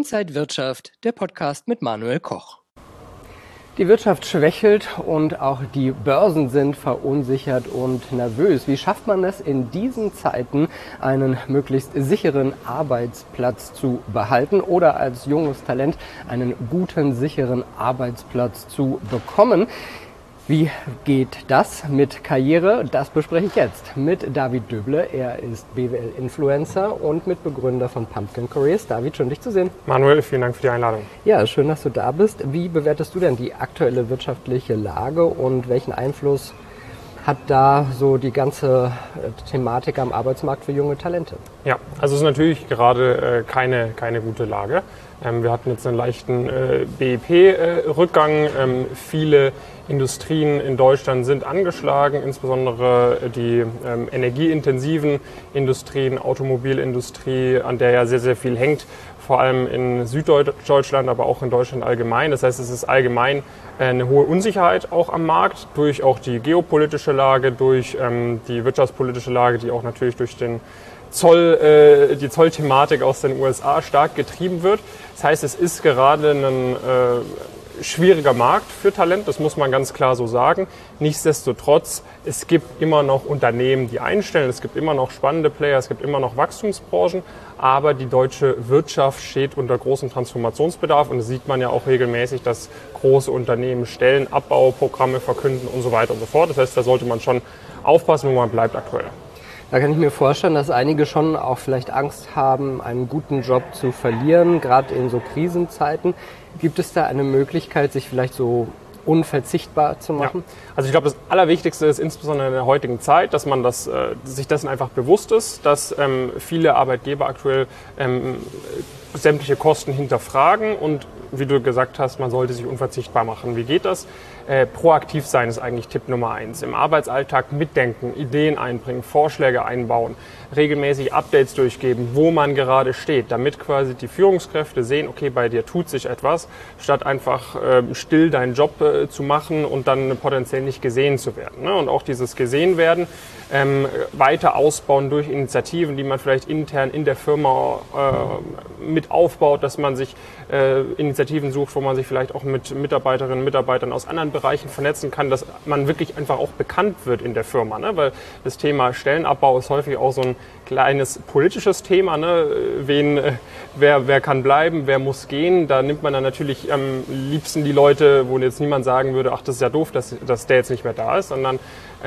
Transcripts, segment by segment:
Inside Wirtschaft, der Podcast mit Manuel Koch. Die Wirtschaft schwächelt und auch die Börsen sind verunsichert und nervös. Wie schafft man es in diesen Zeiten, einen möglichst sicheren Arbeitsplatz zu behalten oder als junges Talent einen guten, sicheren Arbeitsplatz zu bekommen? Wie geht das mit Karriere? Das bespreche ich jetzt mit David Döble. Er ist BWL-Influencer und Mitbegründer von Pumpkin Careers. David, schön dich zu sehen. Manuel, vielen Dank für die Einladung. Ja, schön, dass du da bist. Wie bewertest du denn die aktuelle wirtschaftliche Lage und welchen Einfluss hat da so die ganze Thematik am Arbeitsmarkt für junge Talente? Ja, also es ist natürlich gerade keine gute Lage. Wir hatten jetzt einen leichten BIP-Rückgang. Viele Industrien in Deutschland sind angeschlagen, insbesondere die energieintensiven Industrien, Automobilindustrie, an der ja sehr, sehr viel hängt, vor allem in Süddeutschland, aber auch in Deutschland allgemein. Das heißt, es ist allgemein eine hohe Unsicherheit auch am Markt, durch auch die geopolitische Lage, durch die wirtschaftspolitische Lage, die auch natürlich durch den die Zollthematik aus den USA stark getrieben wird. Das heißt, es ist gerade ein schwieriger Markt für Talent, das muss man ganz klar so sagen. Nichtsdestotrotz, es gibt immer noch Unternehmen, die einstellen, es gibt immer noch spannende Player, es gibt immer noch Wachstumsbranchen, aber die deutsche Wirtschaft steht unter großem Transformationsbedarf und das sieht man ja auch regelmäßig, dass große Unternehmen Stellenabbauprogramme verkünden und so weiter und so fort. Das heißt, da sollte man schon aufpassen, wo man bleibt aktuell. Da kann ich mir vorstellen, dass einige schon auch vielleicht Angst haben, einen guten Job zu verlieren, gerade in so Krisenzeiten. Gibt es da eine Möglichkeit, sich vielleicht so unverzichtbar zu machen? Ja. Also ich glaube, das Allerwichtigste ist insbesondere in der heutigen Zeit, dass man sich dessen einfach bewusst ist, dass viele Arbeitgeber aktuell sämtliche Kosten hinterfragen und wie du gesagt hast, man sollte sich unverzichtbar machen. Wie geht das? Proaktiv sein ist eigentlich Tipp Nummer 1. Im Arbeitsalltag mitdenken, Ideen einbringen, Vorschläge einbauen, regelmäßig Updates durchgeben, wo man gerade steht, damit quasi die Führungskräfte sehen, okay, bei dir tut sich etwas, statt einfach still deinen Job zu machen und dann potenziell nicht gesehen zu werden. Ne? Und auch dieses gesehen werden, weiter ausbauen durch Initiativen, die man vielleicht intern in der Firma mit aufbaut, dass man sich Initiativen sucht, wo man sich vielleicht auch mit Mitarbeiterinnen und Mitarbeitern aus anderen Bereichen vernetzen kann, dass man wirklich einfach auch bekannt wird in der Firma. Ne? Weil das Thema Stellenabbau ist häufig auch so ein kleines politisches Thema. Ne? Wer kann bleiben, wer muss gehen? Da nimmt man dann natürlich am liebsten die Leute, wo jetzt niemand sagen würde, ach, das ist ja doof, dass der jetzt nicht mehr da ist, sondern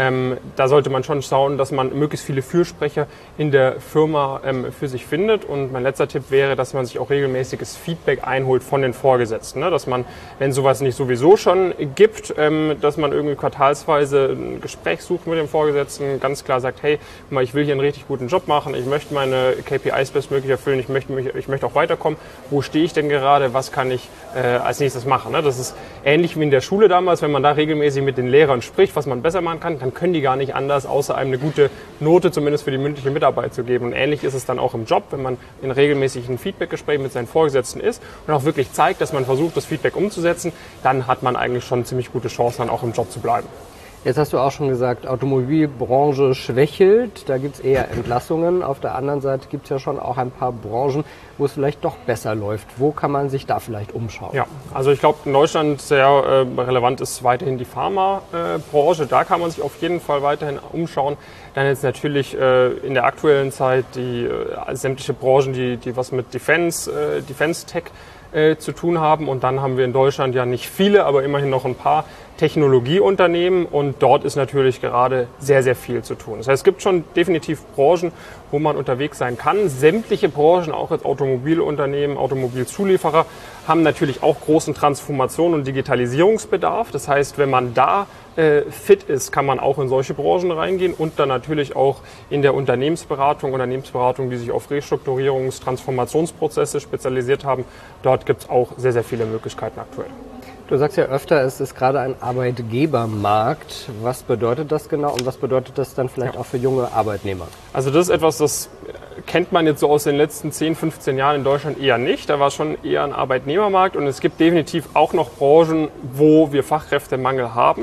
da sollte man schon schauen, dass man möglichst viele Fürsprecher in der Firma für sich findet. Und mein letzter Tipp wäre, dass man sich auch regelmäßiges Feedback einholt von den Vorgesetzten. Ne? Dass man, wenn sowas nicht sowieso schon gibt, dass man irgendwie quartalsweise ein Gespräch sucht mit dem Vorgesetzten, ganz klar sagt, hey, ich will hier einen richtig guten Job machen, ich möchte meine KPIs bestmöglich erfüllen, ich möchte auch weiterkommen. Wo stehe ich denn gerade? Was kann ich als nächstes machen? Ne? Das ist ähnlich wie in der Schule damals, wenn man da regelmäßig mit den Lehrern spricht, was man besser machen kann, dann können die gar nicht anders, außer einem eine gute Note zumindest für die mündliche Mitarbeit zu geben. Und ähnlich ist es dann auch im Job, wenn man in regelmäßigen Feedbackgesprächen mit seinen Vorgesetzten ist und auch wirklich zeigt, dass man versucht, das Feedback umzusetzen, dann hat man eigentlich schon ziemlich gute Chancen, dann auch im Job zu bleiben. Jetzt hast du auch schon gesagt, Automobilbranche schwächelt, da gibt es eher Entlassungen. Auf der anderen Seite gibt es ja schon auch ein paar Branchen, wo es vielleicht doch besser läuft. Wo kann man sich da vielleicht umschauen? Ja, also ich glaube, in Deutschland sehr relevant ist weiterhin die Pharmabranche. Da kann man sich auf jeden Fall weiterhin umschauen. Dann jetzt natürlich in der aktuellen Zeit die sämtliche Branchen, die was mit Defense Tech zu tun haben. Und dann haben wir in Deutschland ja nicht viele, aber immerhin noch ein paar Technologieunternehmen und dort ist natürlich gerade sehr, sehr viel zu tun. Das heißt, es gibt schon definitiv Branchen, wo man unterwegs sein kann. Sämtliche Branchen, auch als Automobilunternehmen, Automobilzulieferer, haben natürlich auch großen Transformation- und Digitalisierungsbedarf. Das heißt, wenn man da fit ist, kann man auch in solche Branchen reingehen und dann natürlich auch in der Unternehmensberatung, die sich auf Restrukturierungs-, Transformationsprozesse spezialisiert haben. Dort gibt es auch sehr, sehr viele Möglichkeiten aktuell. Du sagst ja öfter, es ist gerade ein Arbeitgebermarkt. Was bedeutet das genau und was bedeutet das dann vielleicht auch für junge Arbeitnehmer? Also das ist etwas, das kennt man jetzt so aus den letzten 10, 15 Jahren in Deutschland eher nicht. Da war schon eher ein Arbeitnehmermarkt und es gibt definitiv auch noch Branchen, wo wir Fachkräftemangel haben.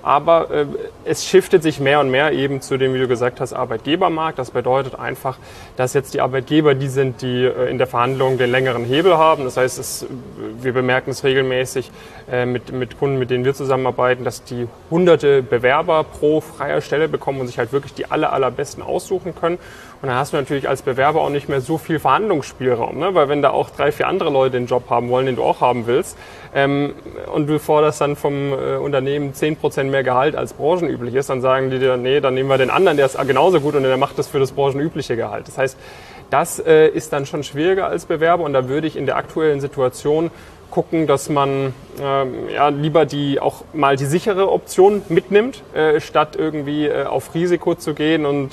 aber es shiftet sich mehr und mehr eben zu dem, wie du gesagt hast, Arbeitgebermarkt. Das bedeutet einfach, dass jetzt die Arbeitgeber die sind, die in der Verhandlung den längeren Hebel haben. Das heißt, wir bemerken es regelmäßig mit Kunden, mit denen wir zusammenarbeiten, dass die hunderte Bewerber pro freier Stelle bekommen und sich halt wirklich die allerbesten aussuchen können. Und dann hast du natürlich als Bewerber auch nicht mehr so viel Verhandlungsspielraum, ne? Weil wenn da auch 3, 4 andere Leute den Job haben wollen, den du auch haben willst, und du forderst dann vom Unternehmen 10% mehr Gehalt als branchenüblich ist, dann sagen die dir, nee, dann nehmen wir den anderen, der ist genauso gut und der macht das für das branchenübliche Gehalt. Das heißt, das ist dann schon schwieriger als Bewerber und da würde ich in der aktuellen Situation gucken, dass man lieber auch mal die sichere Option mitnimmt, statt irgendwie auf Risiko zu gehen und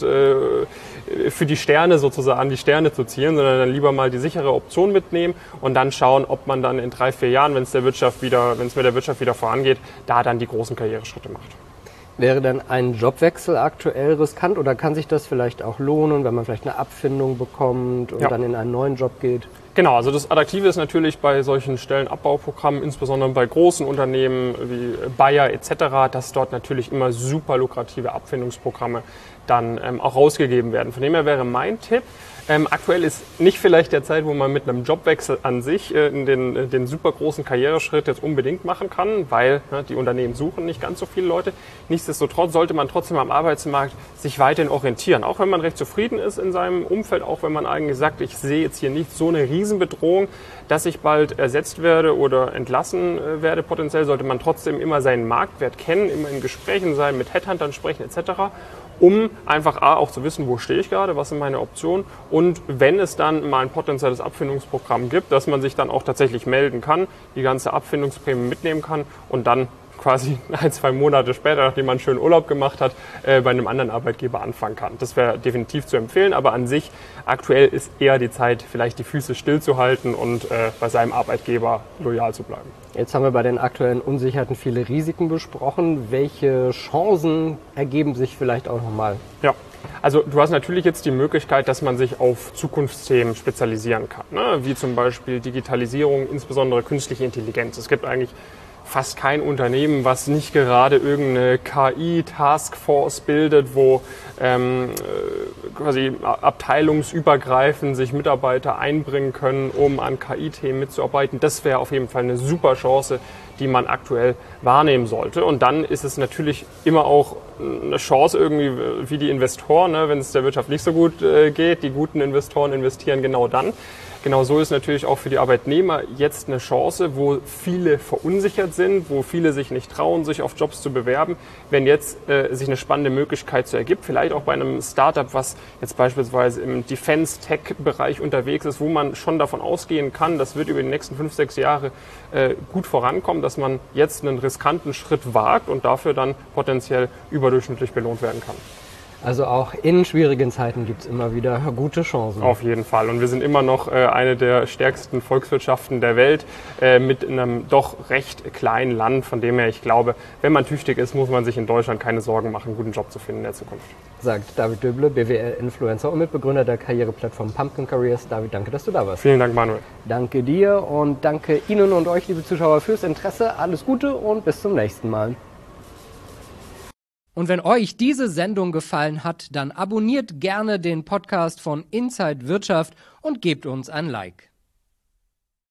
für die Sterne sozusagen die Sterne zu zielen, sondern dann lieber mal die sichere Option mitnehmen und dann schauen, ob man dann in 3, 4 Jahren, wenn es mit der Wirtschaft wieder vorangeht, da dann die großen Karriereschritte macht. Wäre dann ein Jobwechsel aktuell riskant oder kann sich das vielleicht auch lohnen, wenn man vielleicht eine Abfindung bekommt und dann in einen neuen Job geht? Genau, also das Attraktive ist natürlich bei solchen Stellenabbauprogrammen, insbesondere bei großen Unternehmen wie Bayer etc., dass dort natürlich immer super lukrative Abfindungsprogramme dann auch rausgegeben werden. Von dem her wäre mein Tipp, aktuell ist nicht vielleicht der Zeit, wo man mit einem Jobwechsel an sich den super großen Karriereschritt jetzt unbedingt machen kann, weil die Unternehmen suchen nicht ganz so viele Leute. Nichtsdestotrotz sollte man trotzdem am Arbeitsmarkt sich weiterhin orientieren, auch wenn man recht zufrieden ist in seinem Umfeld, auch wenn man eigentlich sagt, ich sehe jetzt hier nicht so eine Riesenbedrohung, dass ich bald ersetzt werde oder entlassen werde potenziell, sollte man trotzdem immer seinen Marktwert kennen, immer in Gesprächen sein, mit Headhuntern sprechen etc., um einfach auch zu wissen, wo stehe ich gerade, was sind meine Optionen und wenn es dann mal ein potenzielles Abfindungsprogramm gibt, dass man sich dann auch tatsächlich melden kann, die ganze Abfindungsprämie mitnehmen kann und dann quasi 1, 2 Monate später, nachdem man schön Urlaub gemacht hat, bei einem anderen Arbeitgeber anfangen kann. Das wäre definitiv zu empfehlen, aber an sich aktuell ist eher die Zeit, vielleicht die Füße stillzuhalten und bei seinem Arbeitgeber loyal zu bleiben. Jetzt haben wir bei den aktuellen Unsicherheiten viele Risiken besprochen. Welche Chancen ergeben sich vielleicht auch nochmal? Ja, also du hast natürlich jetzt die Möglichkeit, dass man sich auf Zukunftsthemen spezialisieren kann, ne? Wie zum Beispiel Digitalisierung, insbesondere künstliche Intelligenz. Es gibt eigentlich fast kein Unternehmen, was nicht gerade irgendeine KI-Taskforce bildet, wo quasi abteilungsübergreifend sich Mitarbeiter einbringen können, um an KI-Themen mitzuarbeiten. Das wäre auf jeden Fall eine super Chance, die man aktuell wahrnehmen sollte. Und dann ist es natürlich immer auch eine Chance irgendwie wie die Investoren, ne? Wenn es der Wirtschaft nicht so gut geht. Die guten Investoren investieren genau dann. Genau so ist natürlich auch für die Arbeitnehmer jetzt eine Chance, wo viele verunsichert sind, wo viele sich nicht trauen, sich auf Jobs zu bewerben. Wenn jetzt sich eine spannende Möglichkeit so ergibt, vielleicht auch bei einem Startup, was jetzt beispielsweise im Defense-Tech-Bereich unterwegs ist, wo man schon davon ausgehen kann, das wird über die nächsten 5, 6 Jahre gut vorankommen, dass man jetzt einen riskanten Schritt wagt und dafür dann potenziell überdurchschnittlich belohnt werden kann. Also auch in schwierigen Zeiten gibt es immer wieder gute Chancen. Auf jeden Fall. Und wir sind immer noch eine der stärksten Volkswirtschaften der Welt mit einem doch recht kleinen Land. Von dem her, ich glaube, wenn man tüchtig ist, muss man sich in Deutschland keine Sorgen machen, einen guten Job zu finden in der Zukunft. Sagt David Döble, BWL-Influencer und Mitbegründer der Karriereplattform Pumpkin Careers. David, danke, dass du da warst. Vielen Dank, Manuel. Danke dir und danke Ihnen und euch, liebe Zuschauer, fürs Interesse. Alles Gute und bis zum nächsten Mal. Und wenn euch diese Sendung gefallen hat, dann abonniert gerne den Podcast von Inside Wirtschaft und gebt uns ein Like.